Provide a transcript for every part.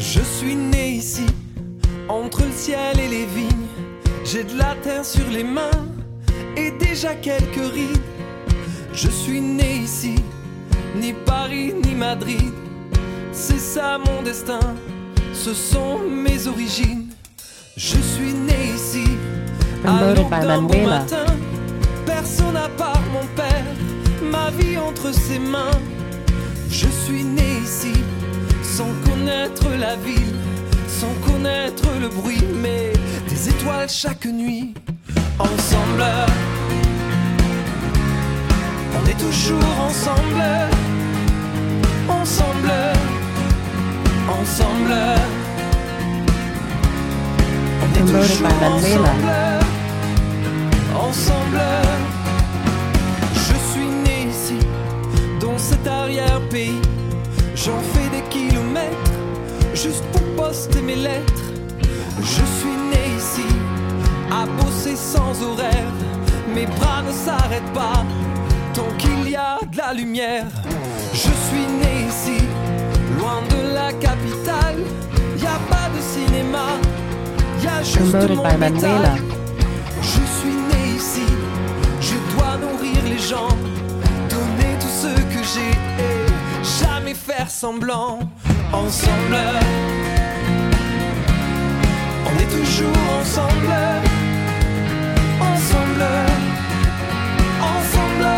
Je suis né ici, entre le ciel et les vignes. J'ai de la terre sur les mains et déjà quelques rides. Je suis né ici, ni Paris ni Madrid. C'est ça mon destin, ce sont mes origines. Je suis né ici, à l'aube d'un beau matin. Personne à part mon père, ma vie entre ses mains. Je suis né ici, sans connaître la ville, sans connaître le bruit, mais des étoiles chaque nuit. Ensemble, on est toujours ensemble. Ensemble, ensemble, on est toujours ensemble. Ensemble, je suis né ici, dans cet arrière-pays. J'en fais des kilomètres, juste pour poster mes lettres. Je suis né ici, à bosser sans horaire. Mes bras ne s'arrêtent pas, tant qu'il y a de la lumière. Je suis né ici, loin de la capitale. Y a pas de cinéma, y a juste mon métal. Je suis né ici, je dois nourrir les gens, donner tout ce que j'ai et jamais faire semblant. Ensemble, on est toujours ensemble. Ensemble, ensemble,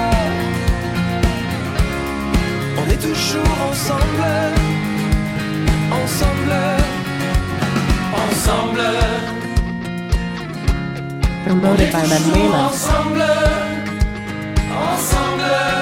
on est toujours ensemble. Ensemble, ensemble. Promoted by Manuela. Ensemble, ensemble.